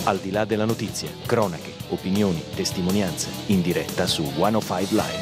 Al di là della notizia, cronache, opinioni, testimonianze, in diretta su 105 Live.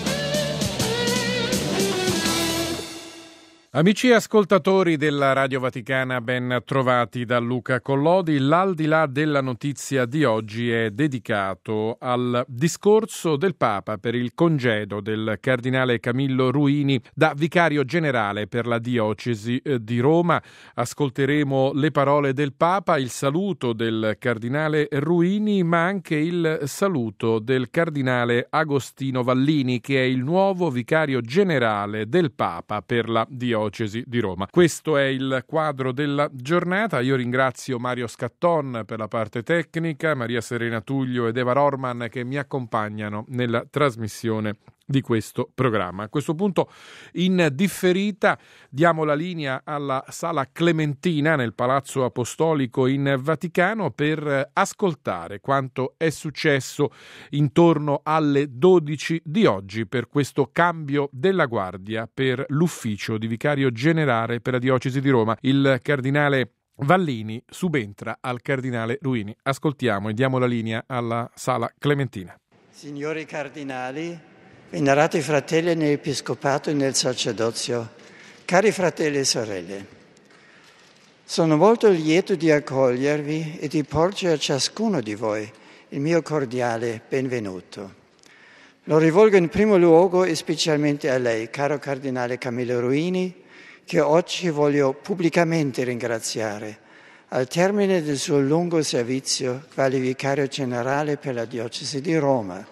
Amici ascoltatori della Radio Vaticana, ben trovati da Luca Collodi. L'Al di là della notizia di oggi è dedicato al discorso del Papa per il congedo del cardinale Camillo Ruini da vicario generale per la diocesi di Roma. Ascolteremo le parole del Papa, il saluto del cardinale Ruini, ma anche il saluto del cardinale Agostino Vallini, che è il nuovo vicario generale del Papa per la diocesi di Roma. Questo è il quadro della giornata. Io ringrazio Mario Scatton per la parte tecnica, Maria Serena Tullio ed Eva Rorman che mi accompagnano nella trasmissione di questo programma. A questo punto, in differita, diamo la linea alla Sala Clementina nel Palazzo Apostolico in Vaticano per ascoltare quanto è successo intorno alle 12 di oggi per questo cambio della guardia per l'ufficio di vicario generale per la diocesi di Roma. Il cardinale Vallini subentra al cardinale Ruini. Ascoltiamo e diamo la linea alla Sala Clementina. Signori cardinali, venerati fratelli nell'episcopato e nel sacerdozio, cari fratelli e sorelle, sono molto lieto di accogliervi e di porgere a ciascuno di voi il mio cordiale benvenuto. Lo rivolgo in primo luogo e specialmente a lei, caro cardinale Camillo Ruini, che oggi voglio pubblicamente ringraziare al termine del suo lungo servizio quale vicario generale per la diocesi di Roma.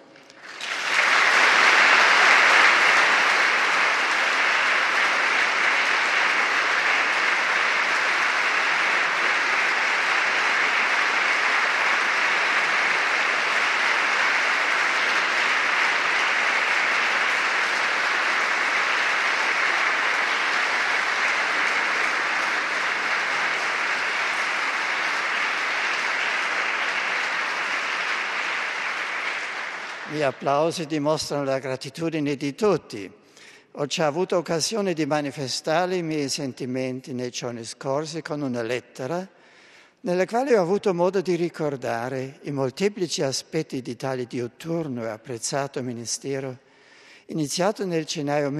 Gli applausi dimostrano la gratitudine di tutti. Ho già avuto occasione di manifestare i miei sentimenti nei giorni scorsi con una lettera nella quale ho avuto modo di ricordare i molteplici aspetti di tale diuturno e apprezzato ministero, iniziato nel gennaio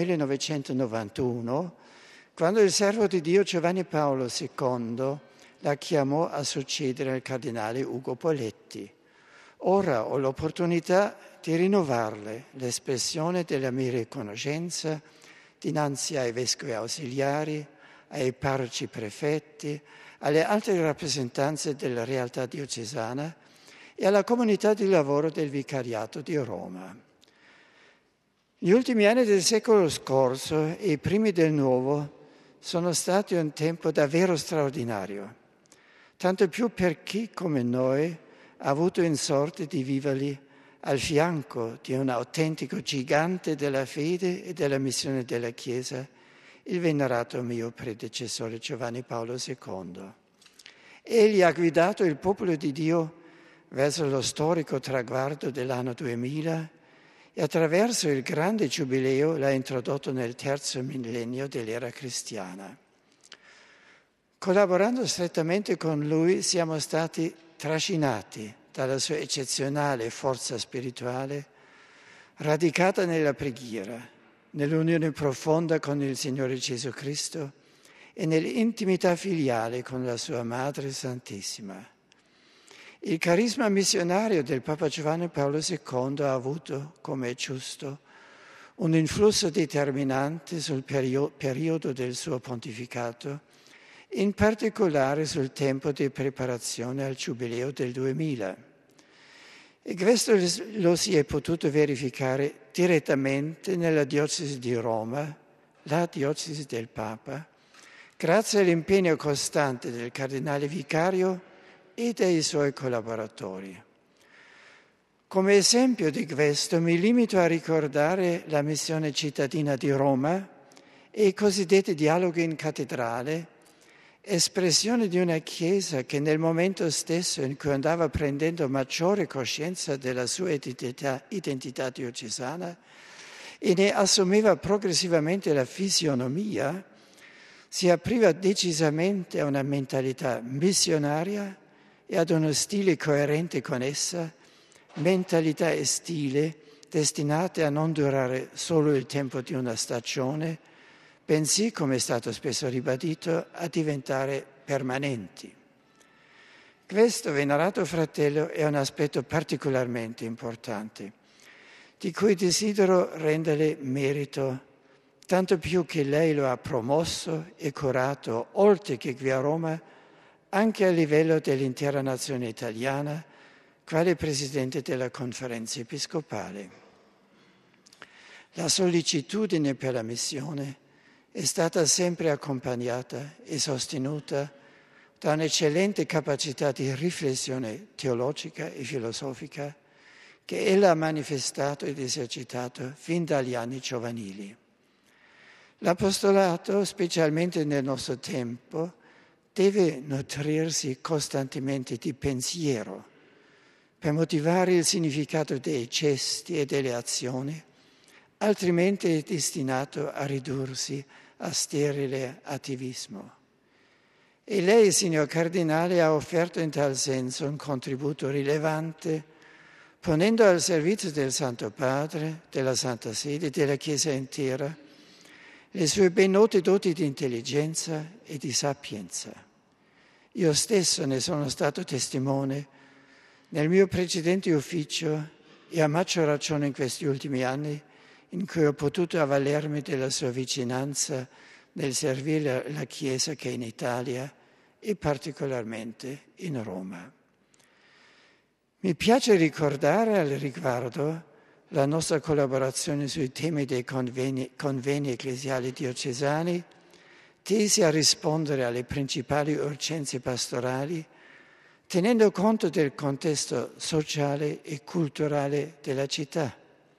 1991, quando il servo di Dio Giovanni Paolo II la chiamò a succedere al cardinale Ugo Poletti. Ora ho l'opportunità di rinnovarle l'espressione della mia riconoscenza dinanzi ai vescovi ausiliari, ai parroci prefetti, alle altre rappresentanze della realtà diocesana e alla comunità di lavoro del vicariato di Roma. Gli ultimi anni del secolo scorso e i primi del nuovo sono stati un tempo davvero straordinario, tanto più per chi, come noi, ha avuto in sorte di viverli al fianco di un autentico gigante della fede e della missione della Chiesa, il venerato mio predecessore Giovanni Paolo II. Egli ha guidato il popolo di Dio verso lo storico traguardo dell'anno 2000 e attraverso il grande giubileo l'ha introdotto nel terzo millennio dell'era cristiana. Collaborando strettamente con lui siamo stati trascinati dalla sua eccezionale forza spirituale, radicata nella preghiera, nell'unione profonda con il Signore Gesù Cristo e nell'intimità filiale con la sua Madre Santissima. Il carisma missionario del Papa Giovanni Paolo II ha avuto, come è giusto, un influsso determinante sul periodo del suo pontificato, in particolare sul tempo di preparazione al Giubileo del 2000. E questo lo si è potuto verificare direttamente nella diocesi di Roma, la diocesi del Papa, grazie all'impegno costante del cardinale vicario e dei suoi collaboratori. Come esempio di questo mi limito a ricordare la missione cittadina di Roma e i cosiddetti dialoghi in cattedrale, espressione di una Chiesa che nel momento stesso in cui andava prendendo maggiore coscienza della sua identità diocesana e ne assumeva progressivamente la fisionomia, si apriva decisamente a una mentalità missionaria e ad uno stile coerente con essa, mentalità e stile destinate a non durare solo il tempo di una stagione, bensì, come è stato spesso ribadito, a diventare permanenti. Questo, venerato fratello, è un aspetto particolarmente importante, di cui desidero rendere merito, tanto più che lei lo ha promosso e curato, oltre che qui a Roma, anche a livello dell'intera nazione italiana, quale Presidente della Conferenza Episcopale. La sollecitudine per la missione è stata sempre accompagnata e sostenuta da un'eccellente capacità di riflessione teologica e filosofica che ella ha manifestato ed esercitato fin dagli anni giovanili. L'apostolato, specialmente nel nostro tempo, deve nutrirsi costantemente di pensiero per motivare il significato dei gesti e delle azioni, altrimenti è destinato a ridursi a sterile attivismo. E lei, signor Cardinale, ha offerto in tal senso un contributo rilevante, ponendo al servizio del Santo Padre, della Santa Sede e della Chiesa intera le sue ben note doti di intelligenza e di sapienza. Io stesso ne sono stato testimone nel mio precedente ufficio e a maggior ragione in questi ultimi anni, in cui ho potuto avvalermi della sua vicinanza nel servire la Chiesa che è in Italia e particolarmente in Roma. Mi piace ricordare al riguardo la nostra collaborazione sui temi dei convegni ecclesiali diocesani, tesi a rispondere alle principali urgenze pastorali, tenendo conto del contesto sociale e culturale della città.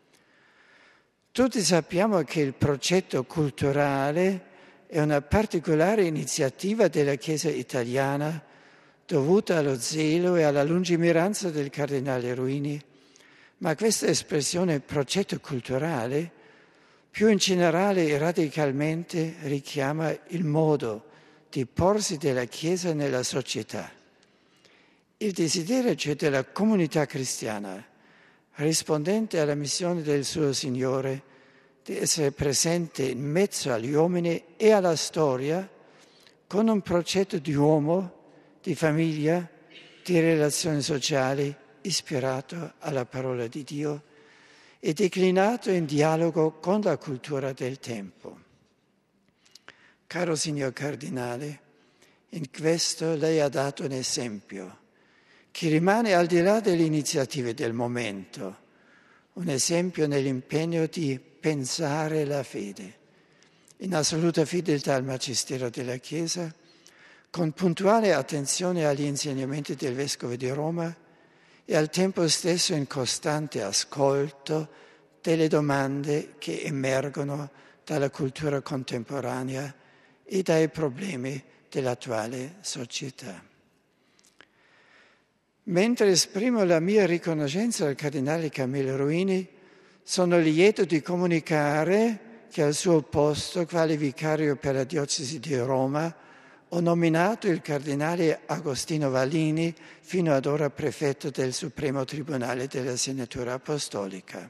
Tutti sappiamo che il progetto culturale è una particolare iniziativa della Chiesa italiana dovuta allo zelo e alla lungimiranza del Cardinale Ruini, ma questa espressione progetto culturale più in generale e radicalmente richiama il modo di porsi della Chiesa nella società. Il desiderio cioè della comunità cristiana, rispondente alla missione del suo Signore, di essere presente in mezzo agli uomini e alla storia con un progetto di uomo, di famiglia, di relazioni sociali ispirato alla parola di Dio e declinato in dialogo con la cultura del tempo. Caro signor Cardinale, in questo lei ha dato un esempio che rimane al di là delle iniziative del momento, un esempio nell'impegno di pensare la fede, in assoluta fedeltà al Magistero della Chiesa, con puntuale attenzione agli insegnamenti del Vescovo di Roma e al tempo stesso in costante ascolto delle domande che emergono dalla cultura contemporanea e dai problemi dell'attuale società. Mentre esprimo la mia riconoscenza al Cardinale Camillo Ruini, sono lieto di comunicare che al suo posto, quale vicario per la diocesi di Roma, ho nominato il Cardinale Agostino Vallini, fino ad ora prefetto del Supremo Tribunale della Segnatura Apostolica.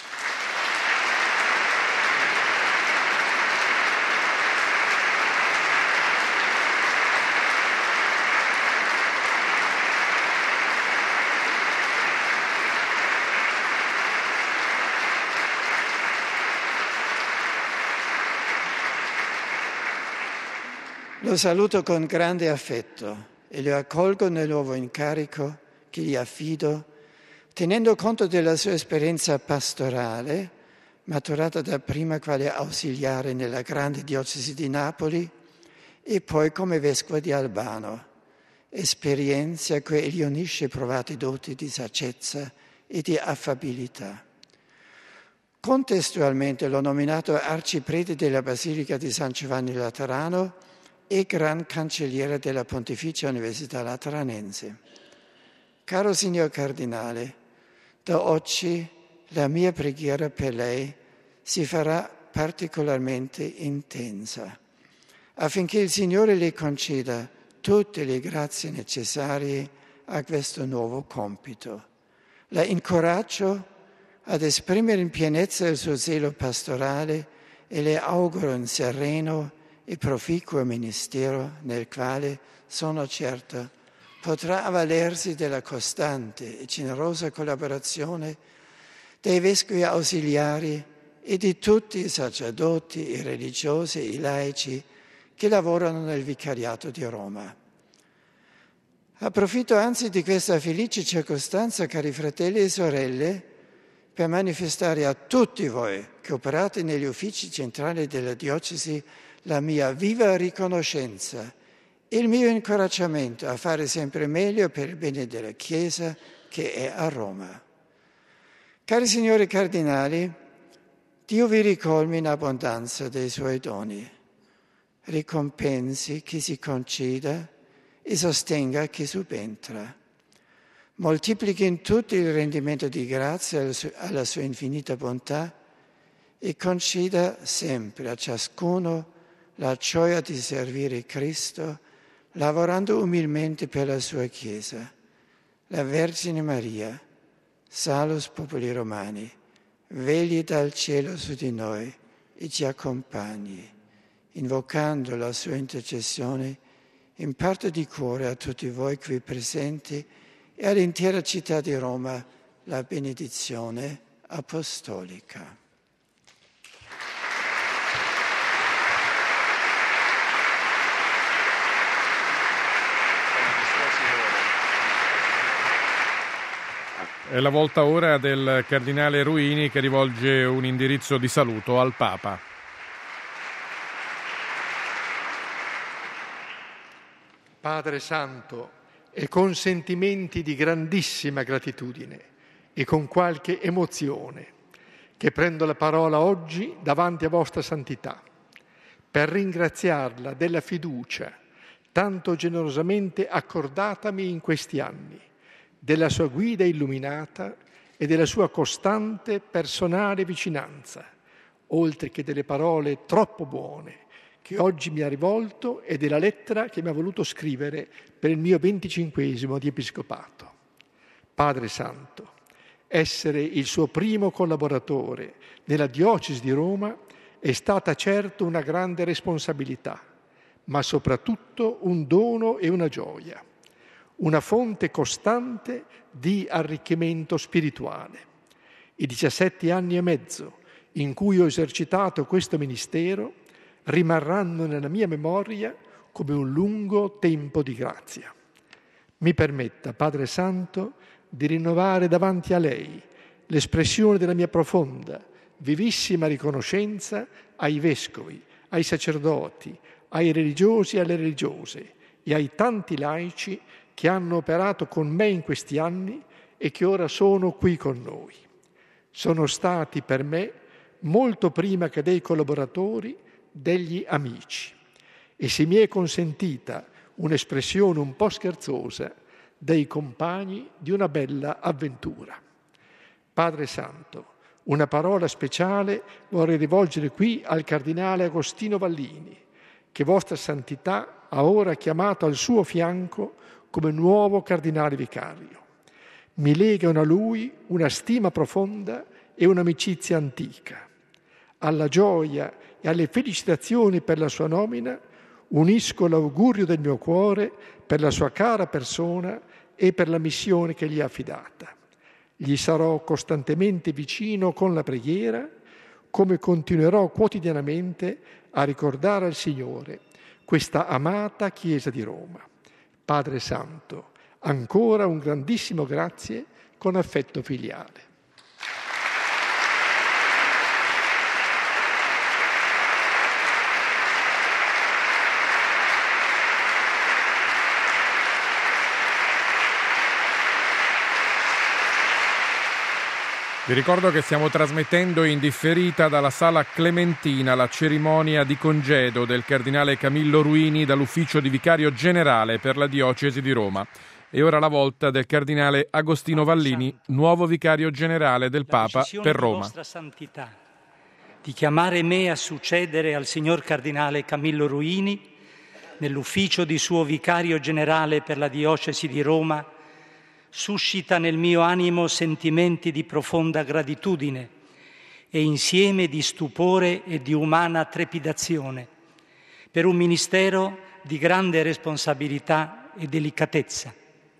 Lo saluto con grande affetto e lo accolgo nel nuovo incarico che gli affido, tenendo conto della sua esperienza pastorale, maturata dapprima quale ausiliare nella grande diocesi di Napoli e poi come vescovo di Albano, esperienza a cui egli unisce provate doti di saggezza e di affabilità. Contestualmente l'ho nominato arciprete della Basilica di San Giovanni Laterano e gran cancelliere della Pontificia Università Lateranense. Caro signor Cardinale, da oggi la mia preghiera per lei si farà particolarmente intensa, affinché il Signore le conceda tutte le grazie necessarie a questo nuovo compito. La incoraggio ad esprimere in pienezza il suo zelo pastorale e le auguro un sereno e proficuo ministero nel quale, sono certa, potrà avvalersi della costante e generosa collaborazione dei vescovi ausiliari e di tutti i sacerdoti, i religiosi e i laici che lavorano nel vicariato di Roma. Approfitto anzi di questa felice circostanza, cari fratelli e sorelle, per manifestare a tutti voi che operate negli uffici centrali della diocesi la mia viva riconoscenza e il mio incoraggiamento a fare sempre meglio per il bene della Chiesa che è a Roma. Cari signori cardinali, Dio vi ricolmi in abbondanza dei suoi doni, ricompensi chi si conceda e sostenga chi subentra. Moltiplichi in tutti il rendimento di grazia alla sua infinita bontà e conceda sempre a ciascuno la gioia di servire Cristo, lavorando umilmente per la sua Chiesa. La Vergine Maria, Salus Populi Romani, vegli dal cielo su di noi e ci accompagni, invocando la sua intercessione, imparta di cuore a tutti voi qui presenti e all'intera città di Roma la benedizione apostolica. È la volta ora del cardinale Ruini che rivolge un indirizzo di saluto al Papa. Padre Santo, e con sentimenti di grandissima gratitudine e con qualche emozione, che prendo la parola oggi davanti a vostra santità, per ringraziarla della fiducia tanto generosamente accordatami in questi anni, della sua guida illuminata e della sua costante personale vicinanza, oltre che delle parole troppo buone che oggi mi ha rivolto e della lettera che mi ha voluto scrivere per il mio 25° di episcopato. Padre Santo, essere il suo primo collaboratore nella diocesi di Roma è stata certo una grande responsabilità, ma soprattutto un dono e una gioia, una fonte costante di arricchimento spirituale. I 17 anni e mezzo in cui ho esercitato questo ministero rimarranno nella mia memoria come un lungo tempo di grazia. Mi permetta, Padre Santo, di rinnovare davanti a lei l'espressione della mia profonda, vivissima riconoscenza ai vescovi, ai sacerdoti, ai religiosi e alle religiose e ai tanti laici che hanno operato con me in questi anni e che ora sono qui con noi. Sono stati per me, molto prima che dei collaboratori, degli amici, e se mi è consentita un'espressione un po' scherzosa, dei compagni di una bella avventura. Padre Santo, una parola speciale vorrei rivolgere qui al cardinale Agostino Vallini, che vostra santità ha ora chiamato al suo fianco come nuovo cardinale vicario. Mi legano a lui una stima profonda e un'amicizia antica. Alla gioia e alle felicitazioni per la sua nomina unisco l'augurio del mio cuore per la sua cara persona e per la missione che gli ha affidata. Gli sarò costantemente vicino con la preghiera, come continuerò quotidianamente a ricordare al Signore questa amata Chiesa di Roma. Padre Santo, ancora un grandissimo grazie con affetto filiale. Vi ricordo che stiamo trasmettendo in differita dalla Sala Clementina la cerimonia di congedo del cardinale Camillo Ruini dall'ufficio di vicario generale per la diocesi di Roma. E ora la volta del cardinale Agostino Vallini, nuovo vicario generale del Papa per Roma. La vostra santità di chiamare me a succedere al signor cardinale Camillo Ruini nell'ufficio di suo vicario generale per la diocesi di Roma suscita nel mio animo sentimenti di profonda gratitudine e insieme di stupore e di umana trepidazione per un ministero di grande responsabilità e delicatezza.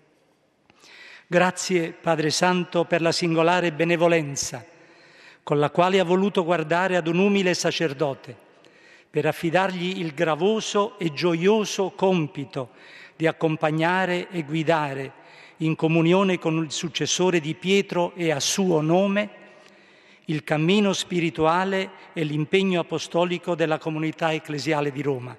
Grazie, Padre Santo, per la singolare benevolenza con la quale ha voluto guardare ad un umile sacerdote per affidargli il gravoso e gioioso compito di accompagnare e guidare in comunione con il successore di Pietro e a suo nome il cammino spirituale e l'impegno apostolico della comunità ecclesiale di Roma.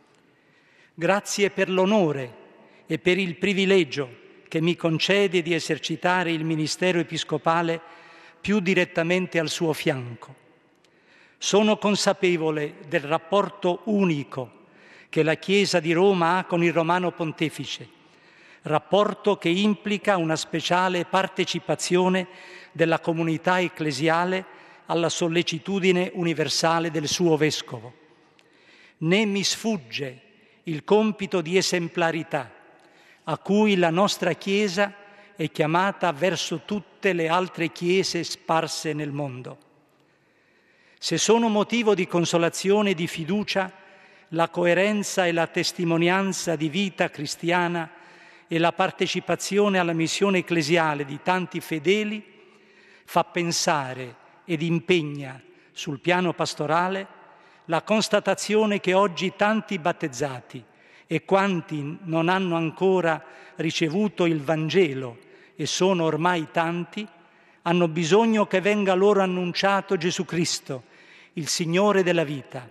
Grazie per l'onore e per il privilegio che mi concede di esercitare il ministero episcopale più direttamente al suo fianco. Sono consapevole del rapporto unico che la Chiesa di Roma ha con il Romano Pontefice, rapporto che implica una speciale partecipazione della comunità ecclesiale alla sollecitudine universale del suo Vescovo. Né mi sfugge il compito di esemplarità a cui la nostra Chiesa è chiamata verso tutte le altre chiese sparse nel mondo. Se sono motivo di consolazione e di fiducia la coerenza e la testimonianza di vita cristiana e la partecipazione alla missione ecclesiale di tanti fedeli, fa pensare ed impegna sul piano pastorale la constatazione che oggi tanti battezzati e quanti non hanno ancora ricevuto il Vangelo, e sono ormai tanti, hanno bisogno che venga loro annunciato Gesù Cristo, il Signore della vita,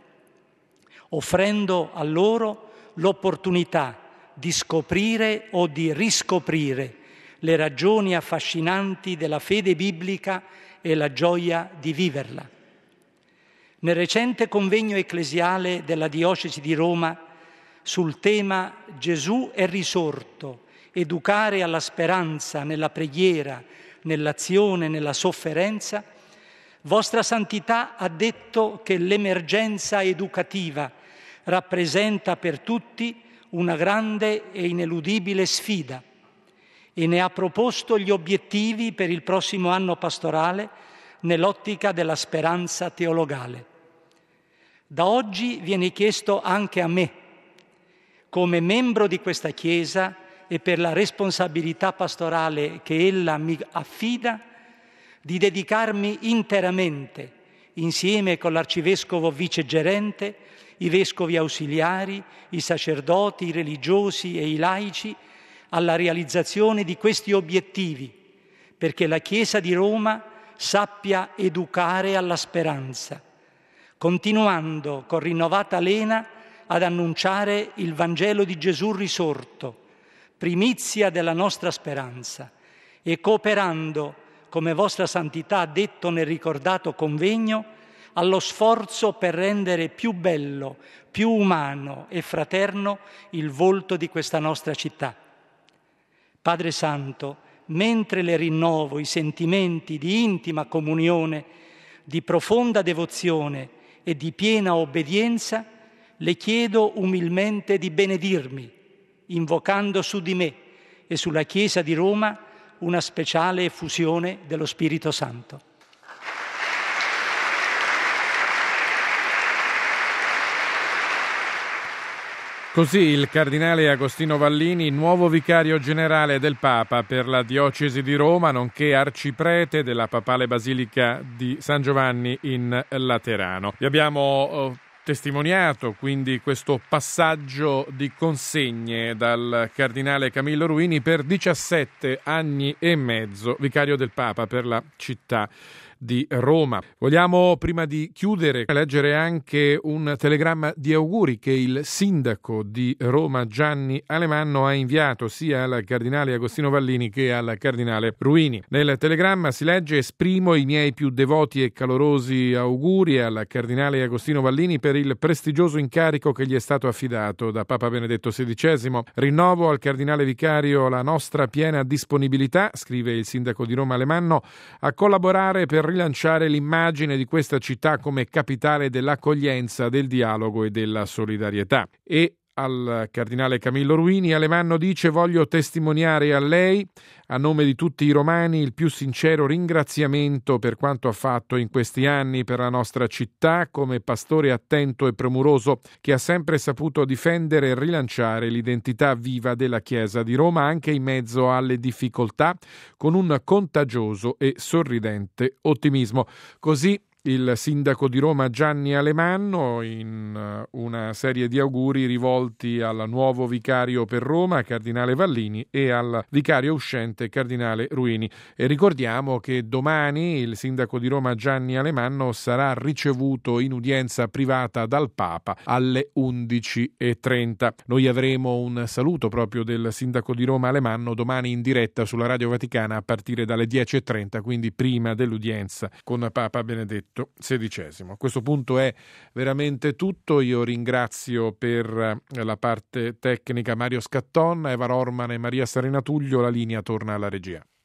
offrendo a loro l'opportunità di scoprire o di riscoprire le ragioni affascinanti della fede biblica e la gioia di viverla. Nel recente convegno ecclesiale della Diocesi di Roma sul tema Gesù è risorto, educare alla speranza nella preghiera, nell'azione, nella sofferenza, Vostra Santità ha detto che l'emergenza educativa rappresenta per tutti una grande e ineludibile sfida e ne ha proposto gli obiettivi per il prossimo anno pastorale nell'ottica della speranza teologale. Da oggi viene chiesto anche a me, come membro di questa Chiesa e per la responsabilità pastorale che ella mi affida, di dedicarmi interamente, insieme con l'arcivescovo vicegerente, i vescovi ausiliari, i sacerdoti, i religiosi e i laici, alla realizzazione di questi obiettivi, perché la Chiesa di Roma sappia educare alla speranza, continuando con rinnovata lena ad annunciare il Vangelo di Gesù risorto, primizia della nostra speranza, e cooperando, come Vostra Santità ha detto nel ricordato convegno, allo sforzo per rendere più bello, più umano e fraterno il volto di questa nostra città. Padre Santo, mentre le rinnovo i sentimenti di intima comunione, di profonda devozione e di piena obbedienza, le chiedo umilmente di benedirmi, invocando su di me e sulla Chiesa di Roma una speciale effusione dello Spirito Santo. Così il cardinale Agostino Vallini, nuovo vicario generale del Papa per la Diocesi di Roma, nonché arciprete della Papale Basilica di San Giovanni in Laterano. Vi abbiamo testimoniato quindi questo passaggio di consegne dal cardinale Camillo Ruini per 17 anni e mezzo, vicario del Papa per la città di Roma. Vogliamo, prima di chiudere, leggere anche un telegramma di auguri che il sindaco di Roma Gianni Alemanno ha inviato sia al cardinale Agostino Vallini che al cardinale Ruini. Nel telegramma si legge: esprimo i miei più devoti e calorosi auguri al cardinale Agostino Vallini per il prestigioso incarico che gli è stato affidato da Papa Benedetto XVI. Rinnovo al cardinale vicario la nostra piena disponibilità, scrive il sindaco di Roma Alemanno, a collaborare per rilanciare l'immagine di questa città come capitale dell'accoglienza, del dialogo e della solidarietà. E al cardinale Camillo Ruini Alemanno dice: voglio testimoniare a lei, A nome di tutti i romani il più sincero ringraziamento per quanto ha fatto in questi anni per la nostra città come pastore attento e premuroso che ha sempre saputo difendere e rilanciare l'identità viva della Chiesa di Roma anche in mezzo alle difficoltà con un contagioso e sorridente ottimismo. Così il sindaco di Roma Gianni Alemanno in una serie di auguri rivolti al nuovo vicario per Roma, Cardinale Vallini, e al vicario uscente, Cardinale Ruini. E ricordiamo che domani il sindaco di Roma Gianni Alemanno sarà ricevuto in udienza privata dal Papa alle 11:30. Noi avremo un saluto proprio del sindaco di Roma Alemanno domani in diretta sulla Radio Vaticana a partire dalle 10:30, quindi prima dell'udienza con Papa Benedetto XVI. A questo punto è veramente tutto. Io ringrazio per la parte tecnica Mario Scatton, Eva Rorman e Maria Serena Tullio. La linea torna alla regia.